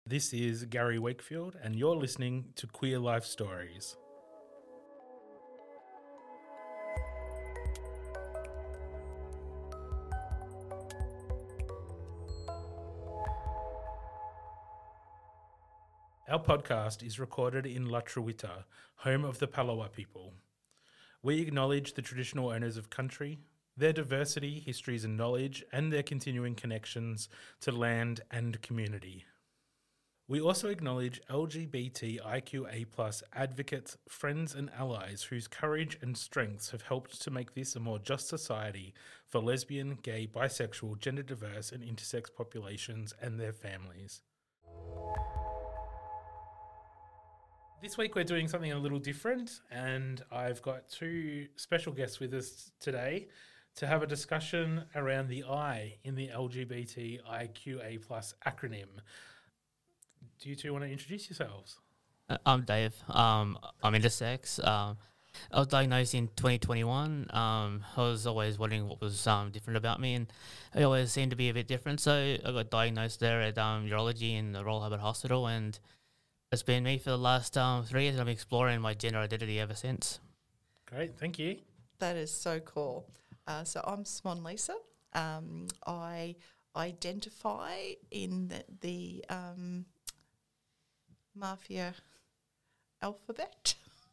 This is Gary Wakefield, and you're listening to Queer Life Stories. Our podcast is recorded in La Truita, home of the Palawa people. We acknowledge the traditional owners of country, their diversity, histories and knowledge, and their continuing connections to land and community. We also acknowledge LGBTIQA+ advocates, friends and allies whose courage and strengths have helped to make this a more just society for lesbian, gay, bisexual, gender diverse and intersex populations and their families. This week we're doing something a little different, and I've got two special guests with us today to have a discussion around the I in the LGBTIQA+ acronym. Do you two want to introduce yourselves? I'm Dave. I'm intersex. I was diagnosed in 2021. I was always wondering what was different about me, and I always seemed to be a bit different. So I got diagnosed there at urology in the Royal Albert Hospital, and it's been me for the last 3 years, and I'm exploring my gender identity ever since. Great, thank you. That is so cool. So I'm Swan Lisa. I identify in the mafia alphabet.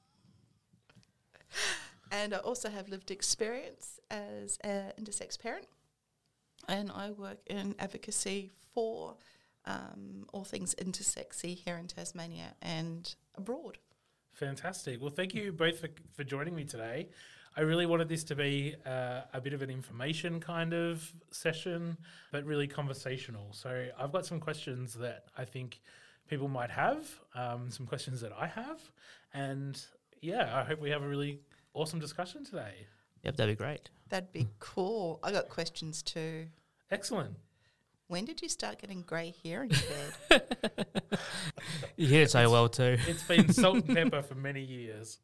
And I also have lived experience as an intersex parent. And I work in advocacy for all things intersexy here in Tasmania and abroad. Fantastic. Well, thank you both for joining me today. I really wanted this to be a bit of an information kind of session, but really conversational. So I've got some questions that I think people might have, some questions that I have, and yeah, I hope we have a really awesome discussion today. Yep, that'd be great. That'd be cool. I got questions too. Excellent. When did you start getting grey hair in your head? You hear it so well too. It's been salt and pepper for many years.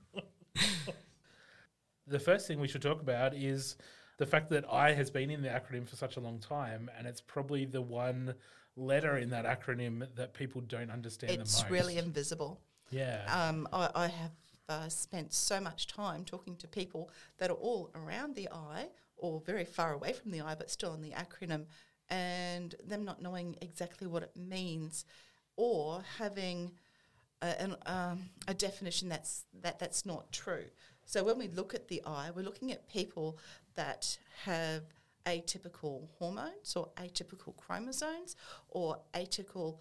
The first thing we should talk about is the fact that I has been in the acronym for such a long time, and it's probably the one letter in that acronym that people don't understand the most. It's really invisible. Yeah. I have spent so much time talking to people that are all around the I or very far away from the I but still in the acronym, and them not knowing exactly what it means or having a definition that's not true. So when we look at the I, we're looking at people that have atypical hormones or atypical chromosomes or atypical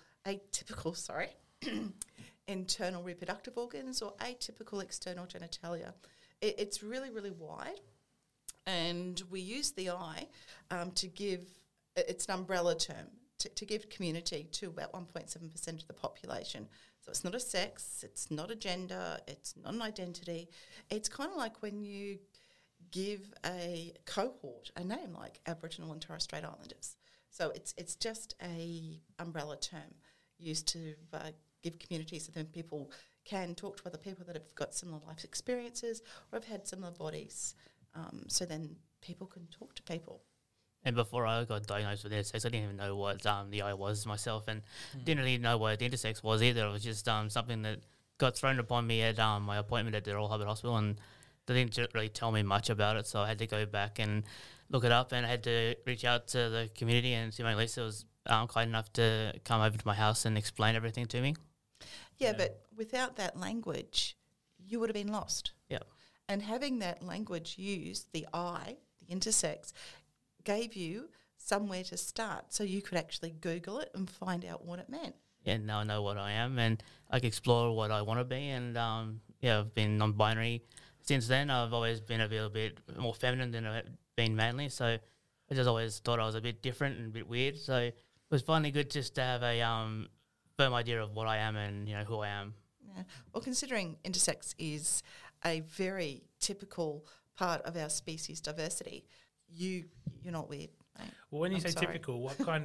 internal reproductive organs or atypical external genitalia. It's really, really wide, and we use the I to give, it's an umbrella term, to give community to about 1.7% of the population. So it's not a sex, it's not a gender, it's not an identity. It's kind of like when you give a cohort a name like Aboriginal and Torres Strait Islanders. So it's just a umbrella term used to give community so then people can talk to other people that have got similar life experiences or have had similar bodies. So then people can talk to people. And before I got diagnosed with intersex, I didn't even know what the I was myself, and didn't really know what intersex was either. It was just something that got thrown upon me at my appointment at the Royal Albert Hospital, and they didn't really tell me much about it, so I had to go back and look it up, and I had to reach out to the community, and Simone Lisa was kind enough to come over to my house and explain everything to me. Yeah, but without that language, you would have been lost. Yeah. And having that language used, the I, the intersex, gave you somewhere to start so you could actually Google it and find out what it meant. Yeah, now I know what I am, and I can explore what I want to be, and I've been non-binary since then. I've always been a little bit more feminine than I've been manly, so I just always thought I was a bit different and a bit weird, so it was finally good just to have a firm idea of what I am and who I am. Yeah. Well, considering intersex is a very typical part of our species diversity, you're not weird. Mate. Well, when you I'm say sorry. typical, what kind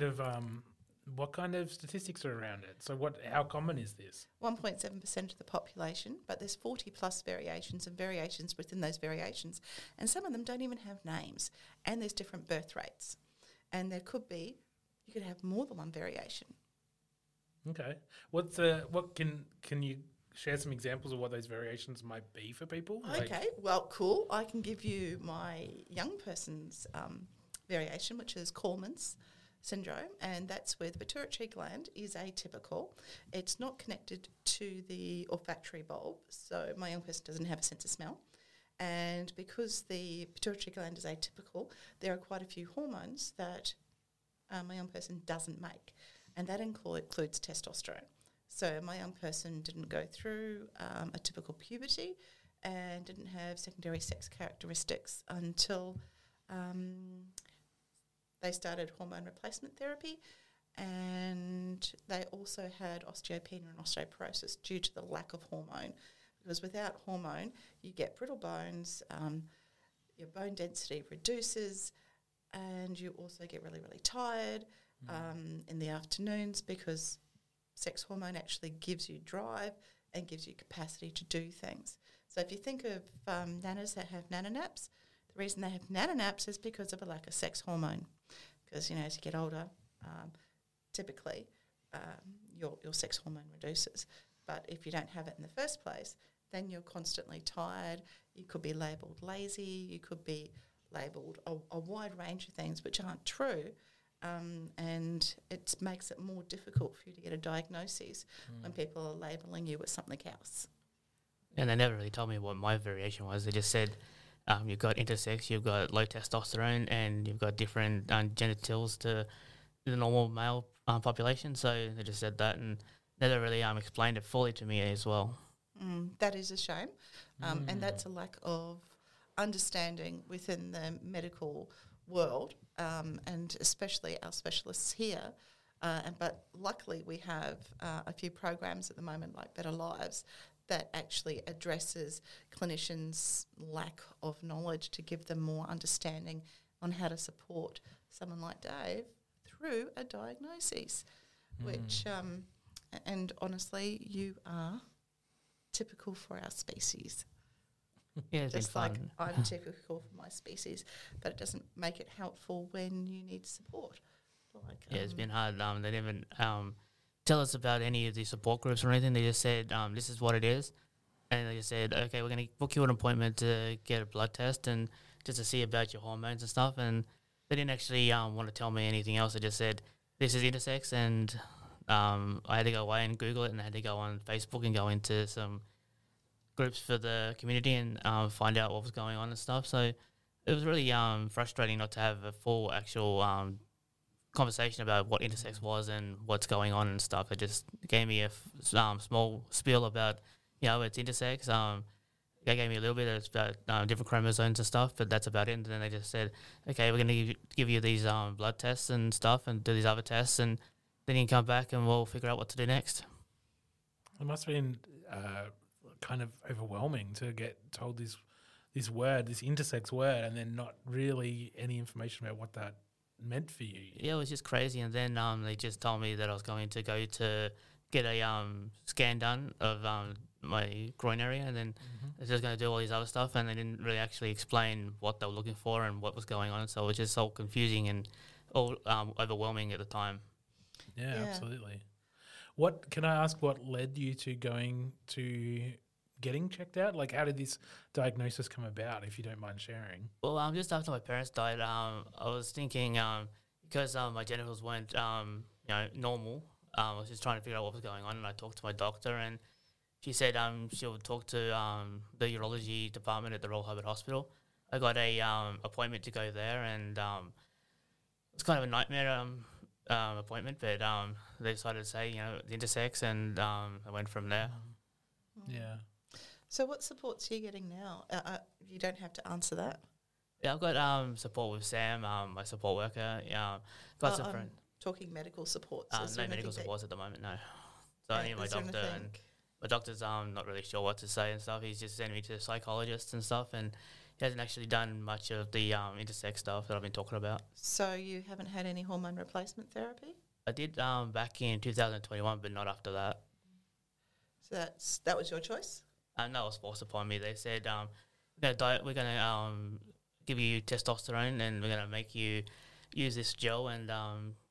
of statistics are around it? So how common is this? 1.7% of the population, but there's 40 plus variations and variations within those variations. And some of them don't even have names. And there's different birth rates. And you could have more than one variation. Okay. What can you share some examples of what those variations might be for people? Okay, well, cool. I can give you my young person's variation, which is Kallman's syndrome, and that's where the pituitary gland is atypical. It's not connected to the olfactory bulb, so my young person doesn't have a sense of smell. And because the pituitary gland is atypical, there are quite a few hormones that my young person doesn't make, and that includes testosterone. So my young person didn't go through a typical puberty and didn't have secondary sex characteristics until they started hormone replacement therapy, and they also had osteopenia and osteoporosis due to the lack of hormone. Because without hormone, you get brittle bones, your bone density reduces, and you also get really, really tired in the afternoons, because sex hormone actually gives you drive and gives you capacity to do things. So if you think of nanas that have nana naps, the reason they have nana naps is because of a lack of sex hormone. Because, as you get older, typically your sex hormone reduces. But if you don't have it in the first place, then you're constantly tired. You could be labelled lazy. You could be labelled a wide range of things which aren't true. And it makes it more difficult for you to get a diagnosis when people are labelling you with something else. And they never really told me what my variation was. They just said you've got intersex, you've got low testosterone, and you've got different genitals to the normal male population. So they just said that, and never really explained it fully to me as well. That is a shame, and that's a lack of understanding within the medical world, and especially our specialists here. But luckily we have a few programs at the moment, like Better Lives, that actually addresses clinicians' lack of knowledge to give them more understanding on how to support someone like Dave through a diagnosis, which, and honestly, you are typical for our species. Yeah, it's Just been like fun. I'm typical for my species, but it doesn't make it helpful when you need support. Like, Yeah, it's been hard. They didn't even tell us about any of the support groups or anything. They just said, this is what it is. And they just said, okay, we're going to book you an appointment to get a blood test and just to see about your hormones and stuff. And they didn't actually want to tell me anything else. They just said, this is intersex. And I had to go away and Google it, and I had to go on Facebook and go into some groups for the community and find out what was going on and stuff. So it was really frustrating not to have a full actual conversation about what intersex was and what's going on and stuff. It just gave me a small spiel about, it's intersex. They gave me a little bit about different chromosomes and stuff, but that's about it. And then they just said, okay, we're going to give you these blood tests and stuff and do these other tests, and then you can come back and we'll figure out what to do next. It must have been kind of overwhelming to get told this intersex word, and then not really any information about what that meant for you. Yeah, it was just crazy. And then they just told me that I was going to go to get a scan done of my groin area, and then they're just going to do all these other stuff, and they didn't really actually explain what they were looking for and what was going on. So it was just all confusing and all overwhelming at the time. Yeah, absolutely. What can I ask? What led you to going to getting checked out? Like, how did this diagnosis come about, if you don't mind sharing? Well, just after my parents died, I was thinking because my genitals weren't normal. I was just trying to figure out what was going on, and I talked to my doctor, and she said she would talk to the urology department at the Royal Albert Hospital. I got a appointment to go there, and it's kind of a nightmare appointment, but they decided to say, the intersex, and I went from there. Yeah. So what supports are you getting now? You don't have to answer that. Yeah, I've got support with Sam, my support worker. Got some friends. Talking medical support. So no medical supports at the moment, no. So I need my doctor, and my doctor's not really sure what to say and stuff. He's just sending me to psychologists and stuff, and he hasn't actually done much of the intersex stuff that I've been talking about. So you haven't had any hormone replacement therapy? I did back in 2021, but not after that. So that was your choice? No, it was forced upon me. They said, we're going to give you testosterone, and we're going to make you use this gel, and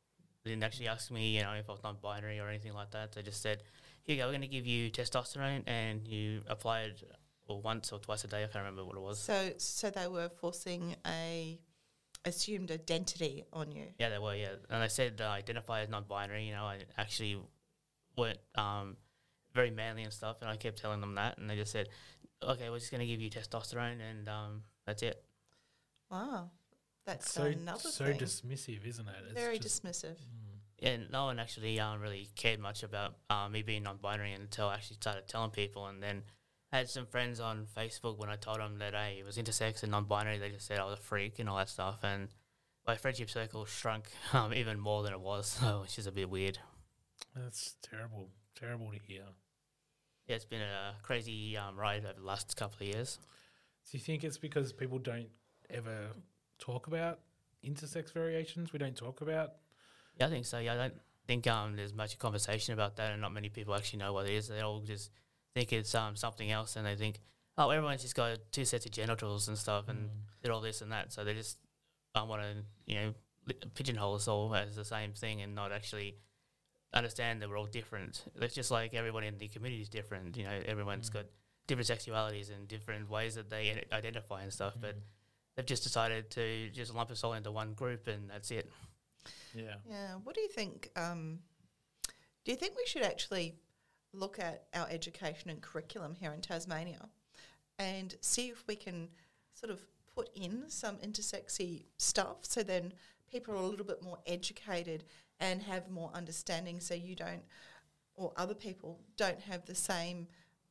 They didn't actually ask me, if I was non-binary or anything like that. They just said, here you go, we're going to give you testosterone and you apply it once or twice a day. I can't remember what it was. So they were forcing a assumed identity on you. Yeah, they were, yeah. And they said identify as non-binary. I actually weren't very manly and stuff, and I kept telling them that, and they just said, okay, we're just going to give you testosterone, and that's it. Wow. That's so another thing. dismissive, isn't it? It's Very just- dismissive. Yeah, no one actually really cared much about me being non-binary until I actually started telling people, and then I had some friends on Facebook when I told them that I was intersex and non-binary. They just said I was a freak and all that stuff, and my friendship circle shrunk even more than it was, so which is a bit weird. That's terrible. Terrible to hear. Yeah, it's been a crazy ride over the last couple of years. Do you think it's because people don't ever talk about intersex variations? We don't talk about. Yeah, I think so. Yeah, I don't think there's much conversation about that, and not many people actually know what it is. They all just think it's something else, and they think, oh, everyone's just got 2 sets of genitals and stuff, and did all this and that. So they just want to, pigeonhole us all as the same thing, and not actually understand that we're all different. It's just like everyone in the community is different. Everyone's got different sexualities and different ways that they identify and stuff, but they've just decided to just lump us all into one group, and that's it. Yeah. Yeah. What do you think? Do you think we should actually look at our education and curriculum here in Tasmania and see if we can sort of put in some intersexy stuff so then people are a little bit more educated and have more understanding, so you don't, or other people don't have the same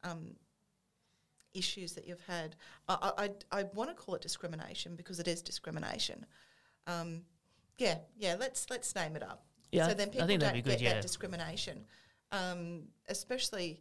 issues that you've had. I want to call it discrimination because it is discrimination. Let's name it up. Yeah, so then people I think that'd don't be good, get that discrimination, especially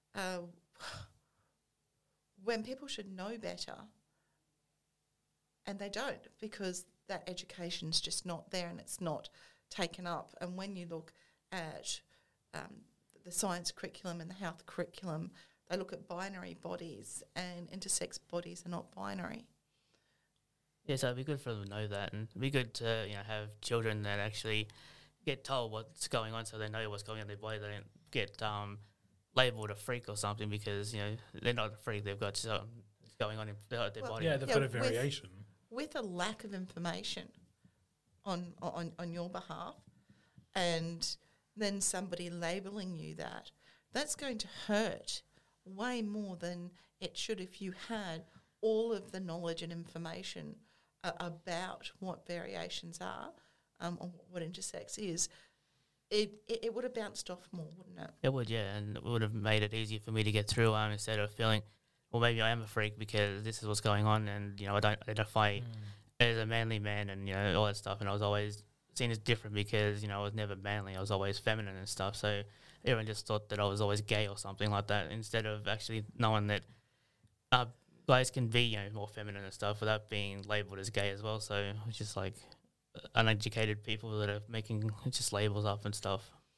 when people should know better, and they don't because that education's just not there and it's not taken up. And when you look at the science curriculum and the health curriculum, they look at binary bodies, and intersex bodies are not binary. Yeah, so it'd be good for them to know that, and it'd be good to have children that actually get told what's going on, so they know what's going on in their body. They don't get labelled a freak or something because they're not a freak. They've got something going on in their body. Yeah, they've got a variation. With a lack of information on your behalf, and then somebody labelling you that's going to hurt way more than it should if you had all of the knowledge and information about what variations are, or what intersex is. It would have bounced off more, wouldn't it? It would, yeah, and it would have made it easier for me to get through instead of feeling, well, maybe I am a freak because this is what's going on, and I don't identify as a manly man, and all that stuff. And I was always seen as different because I was never manly. I was always feminine and stuff. So everyone just thought that I was always gay or something like that, instead of actually knowing that guys can be more feminine and stuff without being labelled as gay as well. So it's just like uneducated people that are making just labels up and stuff.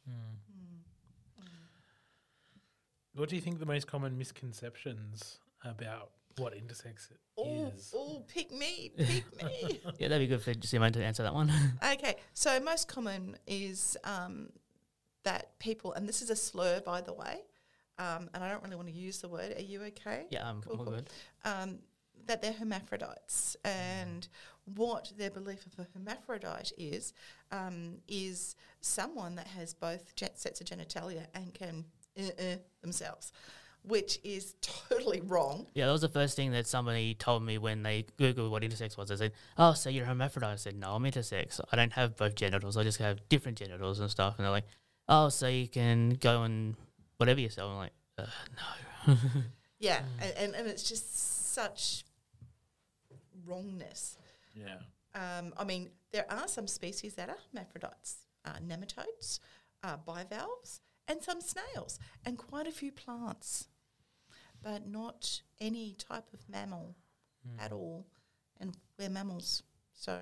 What do you think the most common misconceptions about what intersex is? Oh, pick me. Yeah, that'd be good for Simone to answer that one. Okay, so most common is that people, and this is a slur, by the way, and I don't really want to use the word. Are you okay? Yeah, I'm Cool. good. That they're hermaphrodites, and what their belief of a hermaphrodite is someone that has both sets of genitalia and can themselves, which is totally wrong. Yeah, that was the first thing that somebody told me when they Googled what intersex was. They said, oh, so you're a hermaphrodite. I said, no, I'm intersex. I don't have both genitals. I just have different genitals and stuff. And they're like, oh, so you can go and whatever yourself. I'm like, no. Yeah, and it's just such wrongness. Yeah. I mean, there are some species that are hermaphrodites, nematodes, bivalves, and some snails, and quite a few plants, but not any type of mammal at all. And we're mammals, so,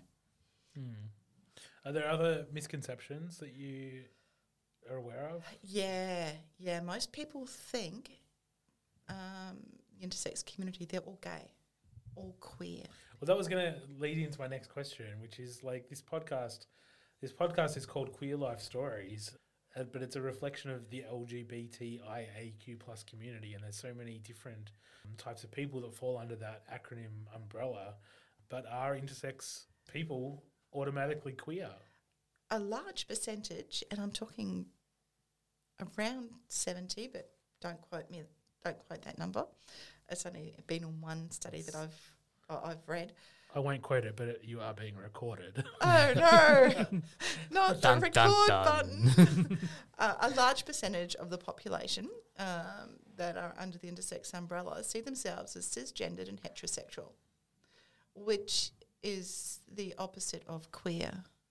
Are there other misconceptions that you are aware of? Yeah. Most people think the intersex community, they're all gay, all queer. Well, that was going to lead into my next question, which is like this podcast This podcast is called Queer Life Stories, but it's a reflection of the LGBTIAQ plus community, and there's so many different types of people that fall under that acronym umbrella. But are intersex people automatically queer? A large percentage, and I'm talking around 70, but don't quote that number. It's only been on one study that I've read. I won't quote it, but you are being recorded. Oh no, not the Dun, record dun, dun. button. A large percentage of the population that are under the intersex umbrella see themselves as cisgendered and heterosexual, which is the opposite of queer.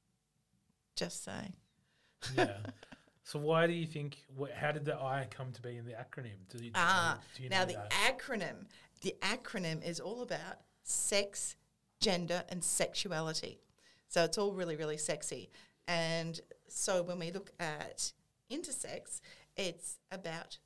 Just saying. Yeah. So why do you think? How did the I come to be in the acronym? Do you Now know the that? acronym is all about sex, gender, and sexuality. So it's all really, really sexy. And so when we look at intersex, it's about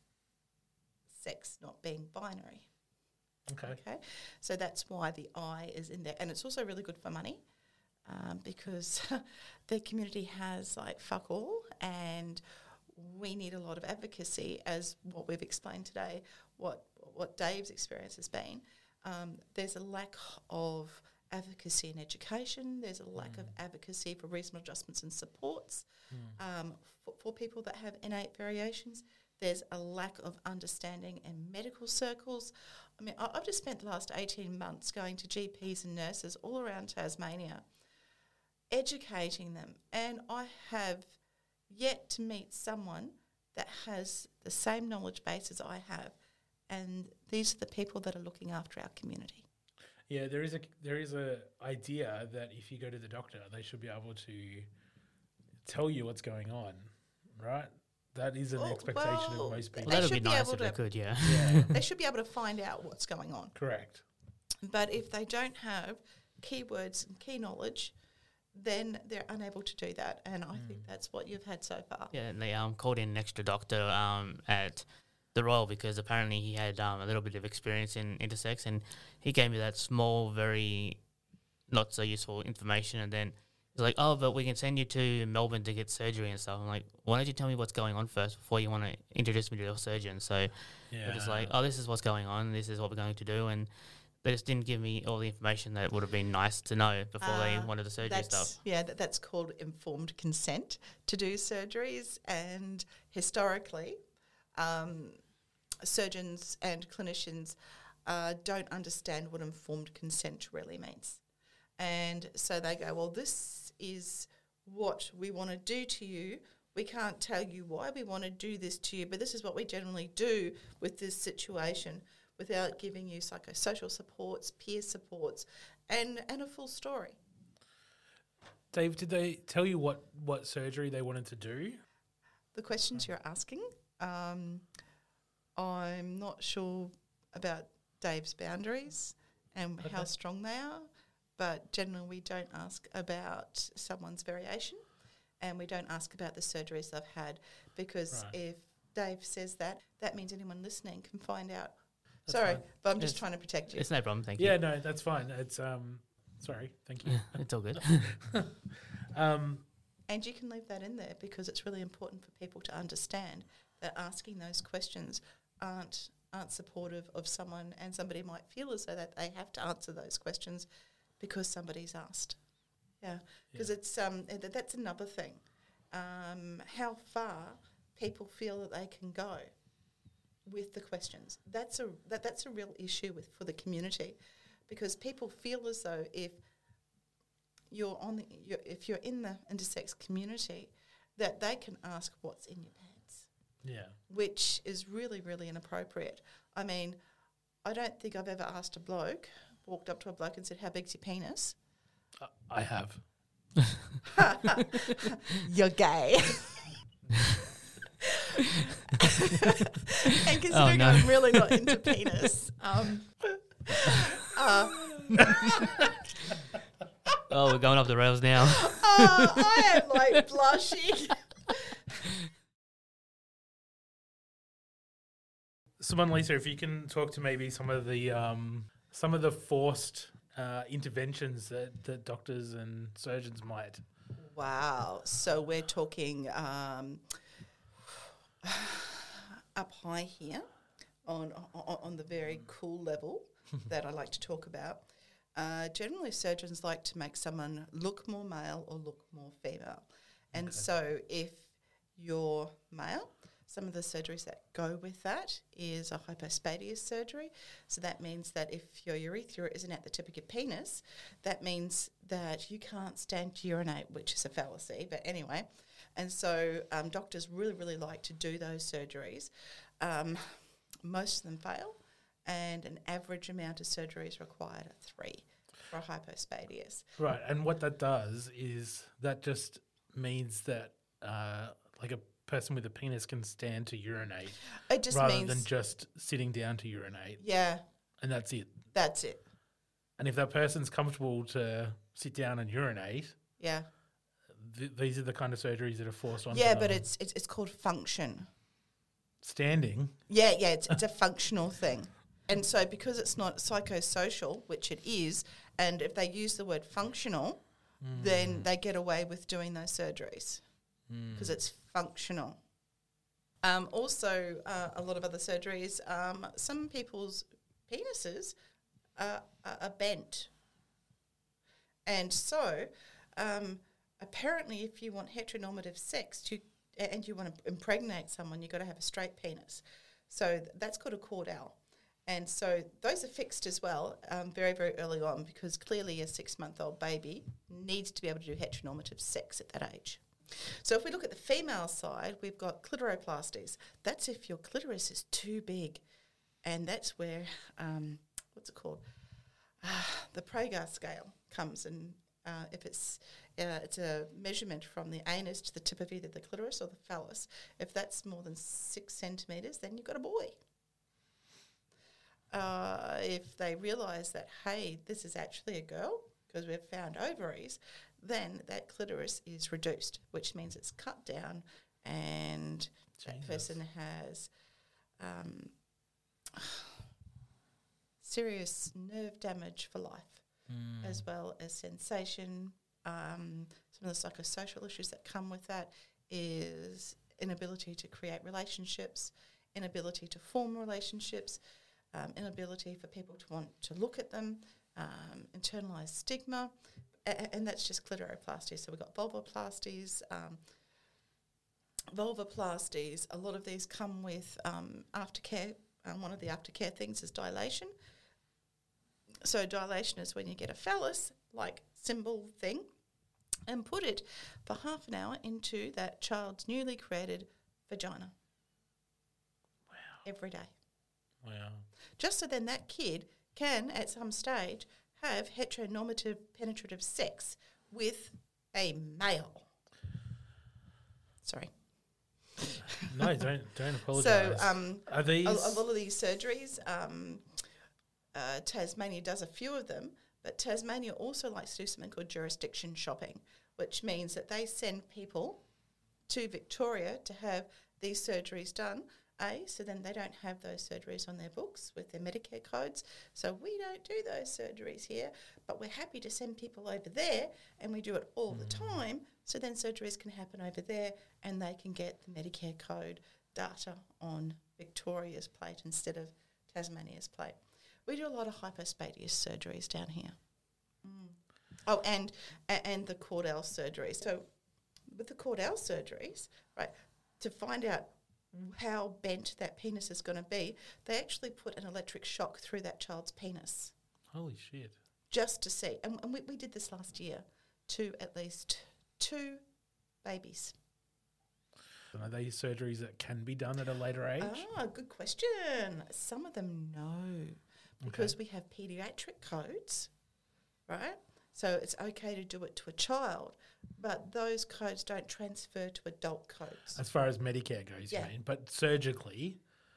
sex not being binary. Okay. So that's why the I is in there. And it's also really good for money because the community has like fuck all, and we need a lot of advocacy, as what we've explained today, what Dave's experience has been. There's a lack of advocacy in education. There's a lack of advocacy for reasonable adjustments and supports for people that have innate variations. There's a lack of understanding in medical circles. I mean, I've just spent the last 18 months going to GPs and nurses all around Tasmania, educating them, and I have yet to meet someone that has the same knowledge base as I have, and these are the people that are looking after our community. Yeah, there is a idea that if you go to the doctor, they should be able to tell you what's going on, right? That is an expectation of most people. Well, that would be should be nice able if they to- could, yeah. Yeah, They should be able to find out what's going on. correct. But if they don't have keywords and key knowledge, then they're unable to do that. And I think that's what you've had so far. Yeah, and they called in an extra doctor at the Royal because apparently he had a little bit of experience in intersex, and he gave me that small, very not so useful information, and then he's like, oh, but we can send you to Melbourne to get surgery and stuff. I'm like, why don't you tell me what's going on first before you want to introduce me to your surgeon? So they're just like, oh, this is what's going on, this is what we're going to do, and they just didn't give me all the information that would have been nice to know before they wanted the surgery stuff. Yeah, that's called informed consent to do surgeries. And historically, surgeons and clinicians don't understand what informed consent really means. And so they go, well, this is what we want to do to you. We can't tell you why we want to do this to you, but this is what we generally do with this situation, without giving you psychosocial supports, peer supports, and a full story. Dave, did they tell you what surgery they wanted to do? The questions you're asking, I'm not sure about Dave's boundaries and how strong they are, but generally we don't ask about someone's variation, and we don't ask about the surgeries they've had, because if Dave says that, that means anyone listening can find out. That's Sorry, fine. but I'm just trying to protect you. It's no problem, thank you. Yeah, no, that's fine. It's sorry, thank you. It's all good. And you can leave that in there because it's really important for people to understand that asking those questions aren't supportive of someone, and somebody might feel as though that they have to answer those questions because somebody's asked. Yeah, because it's that's another thing. How far people feel that they can go with the questions. That's a real issue for the community, because people feel as though if you're in the intersex community, that they can ask what's in your pants. Yeah. Which is really, really inappropriate. I mean, I don't think I've ever walked up to a bloke and said, how big's your penis? I have. You're gay. And considering I'm really not into penis, Oh, we're going off the rails now. I am like blushing. Simon, Lisa, if you can talk to maybe some of the forced interventions that doctors and surgeons might Wow. So we're talking up high here on the very cool level that I like to talk about. Generally, surgeons like to make someone look more male or look more female. And so if you're male, some of the surgeries that go with that is a hypospadias surgery. So that means that if your urethra isn't at the tip of your penis, that means that you can't stand to urinate, which is a fallacy. But anyway, and so doctors really, really like to do those surgeries. Most of them fail, and an average amount of surgery is required at 3 for hypospadias. Right, and what that does is that just means that like a person with a penis can stand to urinate It just rather means than just sitting down to urinate, yeah, and that's it. that's it. And if that person's comfortable to sit down and urinate, Yeah, these are the kind of surgeries that are forced on. yeah, but it's called function. Standing. Yeah, it's a functional thing. And so because it's not psychosocial, which it is, and if they use the word functional, then they get away with doing those surgeries because it's functional. Also, a lot of other surgeries, some people's penises are bent. And so apparently if you want heteronormative sex and you want to impregnate someone, you've got to have a straight penis. So that's called a cordal. And so those are fixed as well very, very early on because clearly a 6-month-old baby needs to be able to do heteronormative sex at that age. So if we look at the female side, we've got clitoroplasties. That's if your clitoris is too big. And that's where, what's it called? The Prager scale comes, and if it's a measurement from the anus to the tip of either the clitoris or the phallus. If that's more than 6 centimetres, then you've got a boy. If they realise that, hey, this is actually a girl because we've found ovaries, then that clitoris is reduced, which means it's cut down and that person has serious nerve damage for life, as well as sensation. Some of the psychosocial issues that come with that is inability to create relationships, inability to form relationships, inability for people to want to look at them, internalized stigma, and that's just clitoroplasty. So we've got vulvoplasties. Vulvoplasties, a lot of these come with aftercare. One of the aftercare things is dilation. So dilation is when you get a phallus-like symbol thing and put it for half an hour into that child's newly created vagina. Wow. Every day. Wow. Just so then that kid can, at some stage, have heteronormative penetrative sex with a male. Sorry. No, don't apologise. So are these a lot of these surgeries, Tasmania does a few of them, but Tasmania also likes to do something called jurisdiction shopping, which means that they send people to Victoria to have these surgeries done. So then they don't have those surgeries on their books with their Medicare codes. So we don't do those surgeries here, but we're happy to send people over there, and we do it all the time. So then surgeries can happen over there, and they can get the Medicare code data on Victoria's plate instead of Tasmania's plate. We do a lot of hypospadias surgeries down here. Oh, and the Cordell surgeries. So with the Cordell surgeries, right, to find out how bent that penis is going to be, they actually put an electric shock through that child's penis. Holy shit. Just to see. And we did this last year to at least 2 babies. And are these surgeries that can be done at a later age? Good question. Some of them, no. Because we have paediatric codes, right? So it's okay to do it to a child, but those codes don't transfer to adult codes. As far as Medicare goes, you mean? But surgically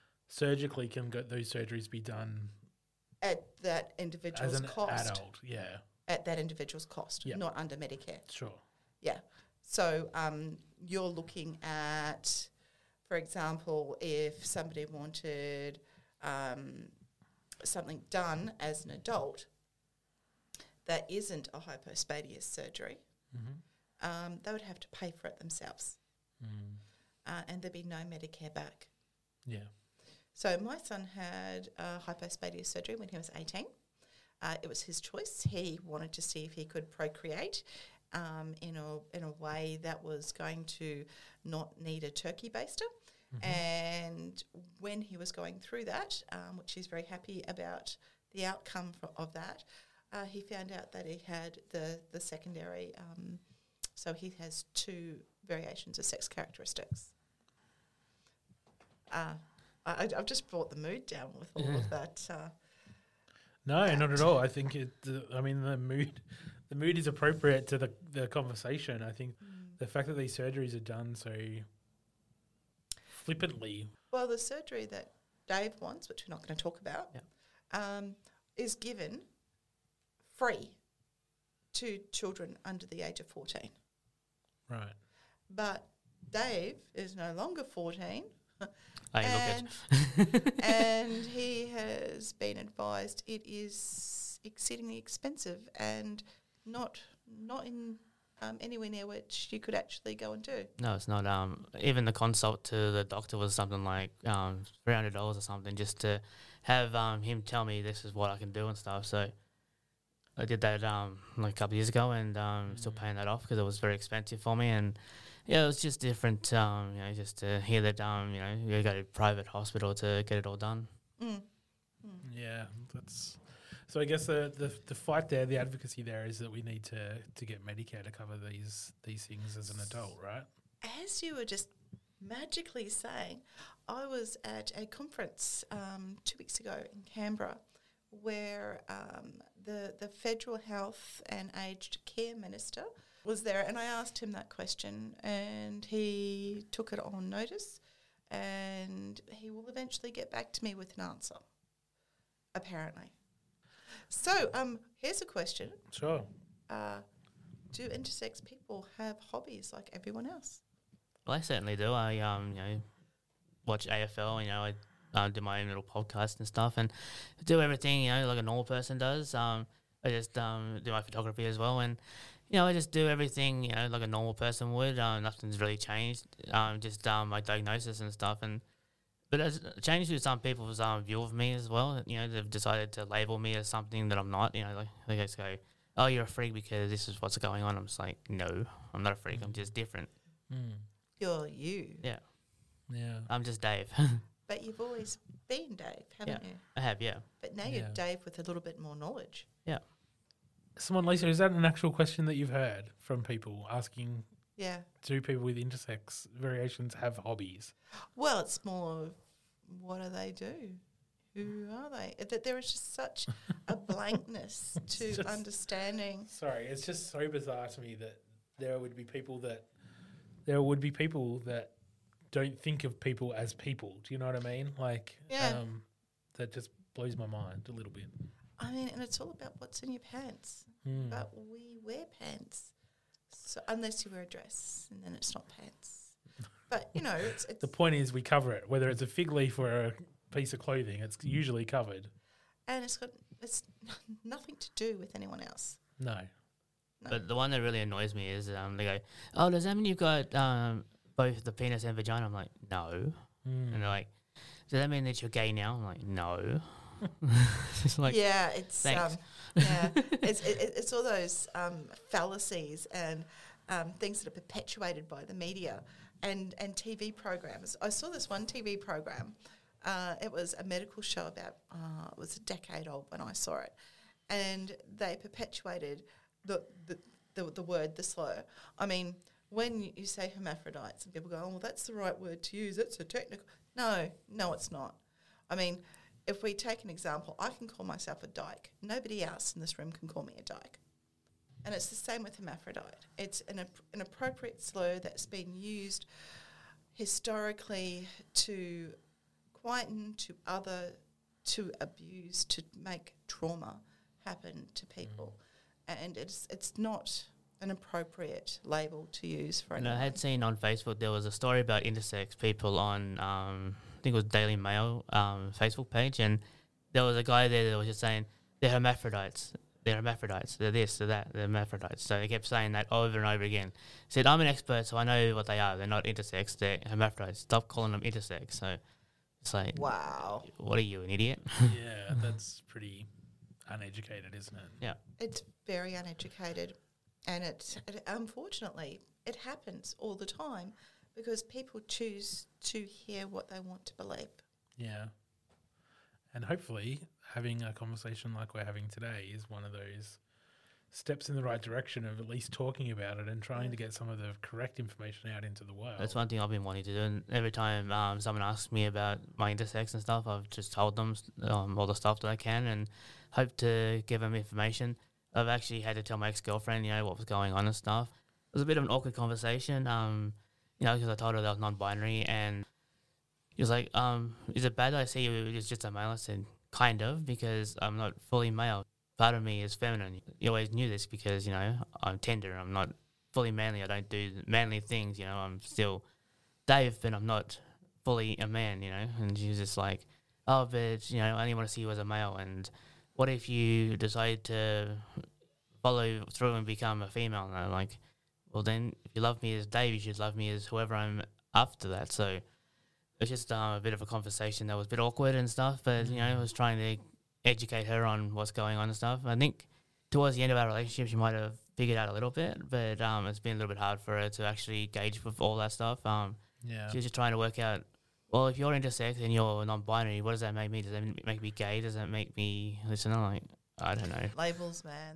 can those surgeries be done at that individual's as an cost. adult? Yeah. At that individual's cost, not under Medicare. Sure. Yeah. So you're looking at, for example, if somebody wanted something done as an adult that isn't a hypospadias surgery, they would have to pay for it themselves. And there'd be no Medicare back. Yeah. So my son had hypospadias surgery when he was 18. It was his choice. He wanted to see if he could procreate in a way that was going to not need a turkey baster. And when he was going through that, which he's very happy about the outcome of that, he found out that he had the secondary, so he has 2 variations of sex characteristics. I've just brought the mood down with all of that. No, not at all. I think the mood is appropriate to the conversation. I think the fact that these surgeries are done so flippantly. Well, the surgery that Dave wants, which we're not going to talk about, is given free to children under the age of 14. Right. But Dave is no longer 14. I And he has been advised it is exceedingly expensive and not in anywhere near which you could actually go and do. No, it's not. Even the consult to the doctor was something like $300 or something, just to have him tell me this is what I can do and stuff. So I did that like a couple of years ago, and still paying that off because it was very expensive for me. And yeah, it was just different, just to hear that you go to private hospital to get it all done. Yeah, that's. So I guess the fight there, the advocacy there, is that we need to get Medicare to cover these things as an adult, right? As you were just magically saying, I was at a conference 2 weeks ago in Canberra where the Federal Health and Aged Care Minister was there, and I asked him that question, and he took it on notice, and he will eventually get back to me with an answer, apparently. So, here's a question. Sure. Do intersex people have hobbies like everyone else? Well, I certainly do. I watch AFL. I do my own little podcast and stuff, and do everything like a normal person does. I just do my photography as well, and I just do everything like a normal person would. Nothing's really changed. Just my diagnosis and stuff, but it's changed with some people's view of me as well. They've decided to label me as something that I'm not. They just go, "Oh, you're a freak because this is what's going on." I'm just like, no, I'm not a freak. I'm just different. You're you. Yeah. Yeah. I'm just Dave. But you've always been Dave, haven't you? I have, yeah. But now you're Dave with a little bit more knowledge. Yeah. Someone, Lisa, is that an actual question that you've heard from people asking? Yeah. Do people with intersex variations have hobbies? Well, it's more of what do they do? Who are they? That there is just such a blankness to understanding. Sorry, it's just so bizarre to me that there would be people that don't think of people as people. Do you know what I mean? That just blows my mind a little bit. I mean, and it's all about what's in your pants. But we wear pants. So unless you wear a dress, and then it's not pants. But, it's The point is we cover it. Whether it's a fig leaf or a piece of clothing, it's usually covered. And it's nothing to do with anyone else. No. But the one that really annoys me is they go, "Oh, does that mean you've got both the penis and vagina?" I'm like, "No." And they're like, "Does that mean that you're gay now?" I'm like, "No." It's like, it's it's all those fallacies and things that are perpetuated by the media and TV programs. I saw this one TV program. It was a medical show about it was a decade old when I saw it, and they perpetuated the word, the slur. I mean, when you say hermaphrodites and people go, "Oh, well, that's the right word to use. It's a technical." No, it's not. I mean, if we take an example, I can call myself a dyke. Nobody else in this room can call me a dyke. And it's the same with hermaphrodite. It's an appropriate slur that's been used historically to quieten, to abuse, to make trauma happen to people. And it's not an appropriate label to use for anyone. I had seen on Facebook there was a story about intersex people on, I think it was Daily Mail Facebook page, and there was a guy there that was just saying they're hermaphrodites. they're hermaphrodites, they're this, they're that, they're hermaphrodites. So they kept saying that over and over again. Said, I'm an expert, so I know what they are. They're not intersex, they're hermaphrodites. Stop calling them intersex. So it's like, Wow. what are you, an idiot? Yeah, that's pretty uneducated, isn't it? Yeah. It's very uneducated, and unfortunately it happens all the time because people choose to hear what they want to believe. Yeah. And hopefully having a conversation like we're having today is one of those steps in the right direction of at least talking about it and trying to get some of the correct information out into the world. That's one thing I've been wanting to do. And every time someone asks me about my intersex and stuff, I've just told them all the stuff that I can and hope to give them information. I've actually had to tell my ex-girlfriend, what was going on and stuff. It was a bit of an awkward conversation, because I told her that I was non-binary, and he was like, is it bad that I see you as just a male? I said, kind of, because I'm not fully male. Part of me is feminine. You always knew this because, I'm tender. I'm not fully manly. I don't do manly things, I'm still Dave, but I'm not fully a man, And she was just like, oh, but, I only want to see you as a male. And what if you decide to follow through and become a female? And I'm like, well, then if you love me as Dave, you should love me as whoever I'm after that. So it was just a bit of a conversation that was a bit awkward and stuff, but, I was trying to educate her on what's going on and stuff. I think towards the end of our relationship, she might have figured out a little bit, but it's been a little bit hard for her to actually gauge with all that stuff. She was just trying to work out, well, if you're intersex and you're non-binary, what does that make me? Does that make me gay? Does that make me listen? I'm like, I don't know. Labels, man.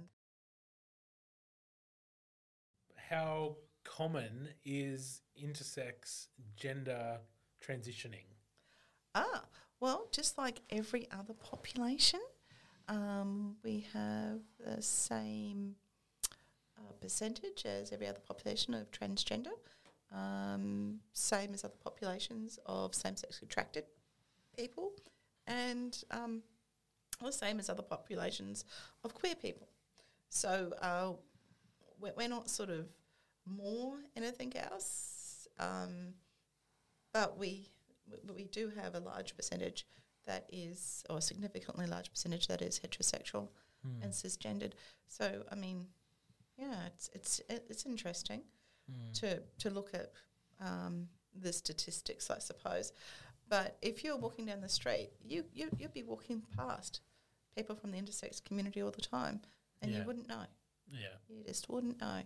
How common is intersex gender transitioning? Well, just like every other population, we have the same percentage as every other population of transgender, same as other populations of same-sex attracted people, and the same as other populations of queer people. So we're not sort of more anything else, but we do have a large percentage that is, or a significantly large percentage that is heterosexual and cisgendered. So, I mean, yeah, it's interesting to look at the statistics, I suppose. But if you're walking down the street, you'd be walking past people from the intersex community all the time, and you wouldn't know. Yeah. You just wouldn't know.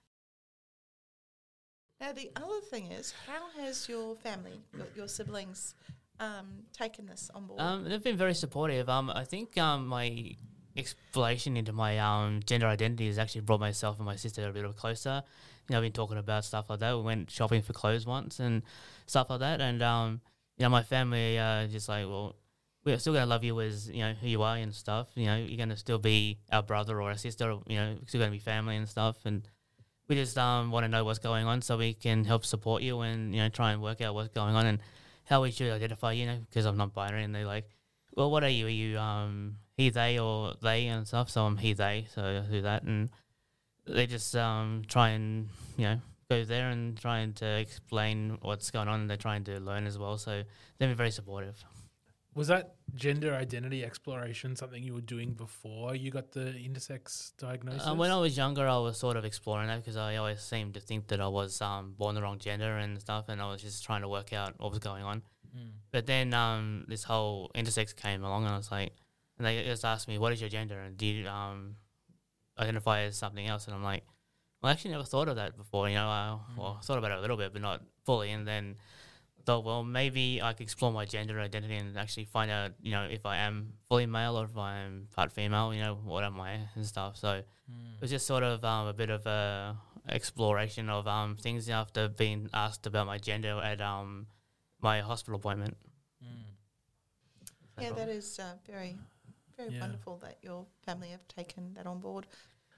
Now, the other thing is, how has your family, your siblings, taken this on board? They've been very supportive. I think my exploration into my gender identity has actually brought myself and my sister a bit closer. I've been talking about stuff like that. We went shopping for clothes once and stuff like that. And, my family just like, well, we're still going to love you as, who you are and stuff. You're going to still be our brother or our sister, still going to be family and stuff. And we just want to know what's going on so we can help support you and, try and work out what's going on and how we should identify, because I'm not binary. And they're like, well, what are you? Are you he, they, or they and stuff? So I'm he, they, so I do that. And they just try and, go there and trying to explain what's going on. And they're trying to learn as well. So they've been very supportive. Was that gender identity exploration something you were doing before you got the intersex diagnosis? When I was younger, I was sort of exploring that because I always seemed to think that I was born the wrong gender and stuff, and I was just trying to work out what was going on. But then this whole intersex came along, and I was like, and they just asked me, "What is your gender? And do you identify as something else?" And I'm like, "Well, I actually never thought of that before. Well, I thought about it a little bit, but not fully." And then thought, well, maybe I could explore my gender identity and actually find out, if I am fully male or if I'm part female, what am I and stuff. So it was just sort of a bit of a exploration of things after being asked about my gender at my hospital appointment. Yeah, that is very, very wonderful that your family have taken that on board.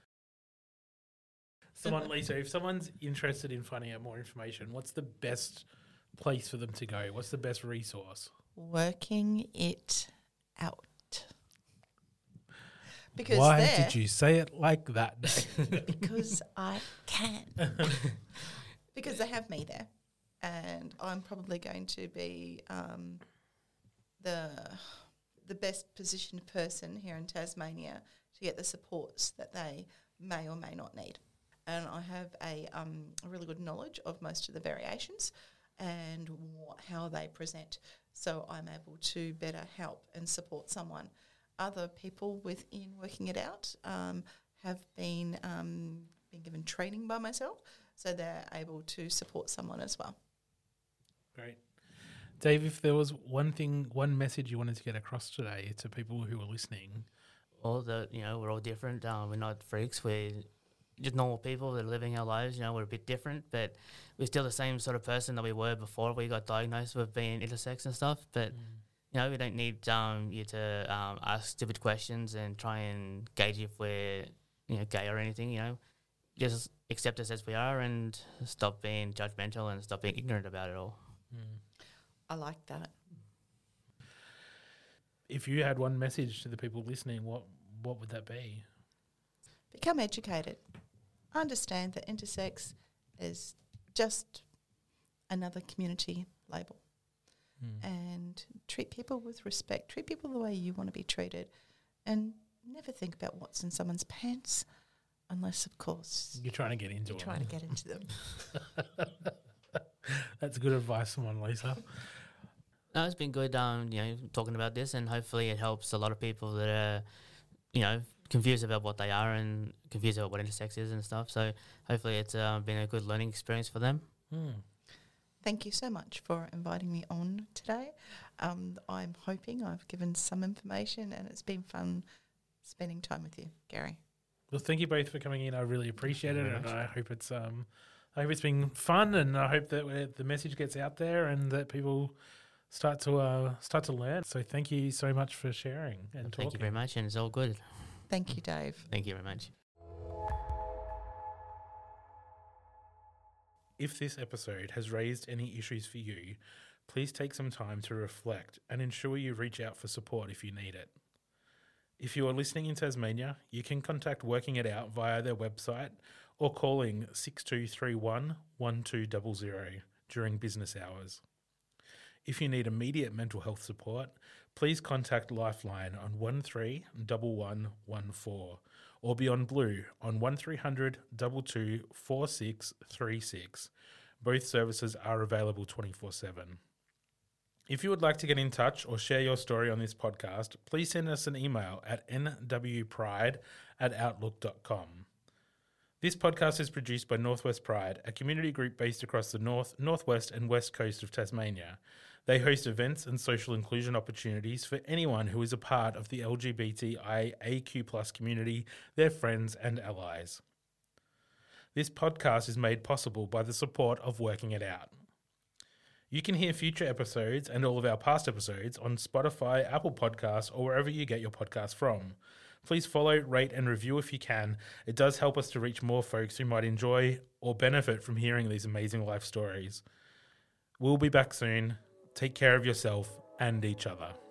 Lisa, if someone's interested in finding out more information, what's the best place for them to go? What's the best resource? Working it out. Because why did you say it like that? Because I can. Because they have me there, and I'm probably going to be the best positioned person here in Tasmania to get the supports that they may or may not need. And I have a really good knowledge of most of the variations and how they present, so I'm able to better help and support someone. Other people within Working It Out have been given training by myself, so they're able to support someone as well. Great. Dave, if there was one message you wanted to get across today to people who are listening. All that, we're all different. We're not freaks. We're just normal people that are living our lives. We're a bit different, but we're still the same sort of person that we were before we got diagnosed with being intersex and stuff. But, we don't need you to ask stupid questions and try and gauge if we're, gay or anything, Just accept us as we are and stop being judgmental and stop being ignorant about it all. I like that. If you had one message to the people listening, what would that be? Become educated. Understand that intersex is just another community label. And treat people with respect. Treat people the way you want to be treated. And never think about what's in someone's pants unless, of course, you're trying to get into them. Trying to get into them. That's good advice from Lisa. No, it's been good, talking about this, and hopefully it helps a lot of people that are, confused about what they are and confused about what intersex is and stuff. So hopefully it's been a good learning experience for them. Thank you so much for inviting me on today. I'm hoping I've given some information, and it's been fun spending time with you, Gary. Well, thank you both for coming in. I really appreciate it, and I hope it's been fun, and I hope that the message gets out there and that people start to learn. So thank you so much for sharing and talking. Thank you very much, and it's all good. Thank you, Dave. Thank you very much. If this episode has raised any issues for you, please take some time to reflect and ensure you reach out for support if you need it. If you are listening in Tasmania, you can contact Working It Out via their website or calling 6231 1200 during business hours. If you need immediate mental health support, please contact Lifeline on 131114 or Beyond Blue on 1300 22 4636. Both services are available 24/7. If you would like to get in touch or share your story on this podcast, please send us an email at nwpride@outlook.com. This podcast is produced by Northwest Pride, a community group based across the north, northwest and west coast of Tasmania. They host events and social inclusion opportunities for anyone who is a part of the LGBTIAQ+ community, their friends and allies. This podcast is made possible by the support of Working It Out. You can hear future episodes and all of our past episodes on Spotify, Apple Podcasts, or wherever you get your podcasts from. Please follow, rate, and review if you can. It does help us to reach more folks who might enjoy or benefit from hearing these amazing life stories. We'll be back soon. Take care of yourself and each other.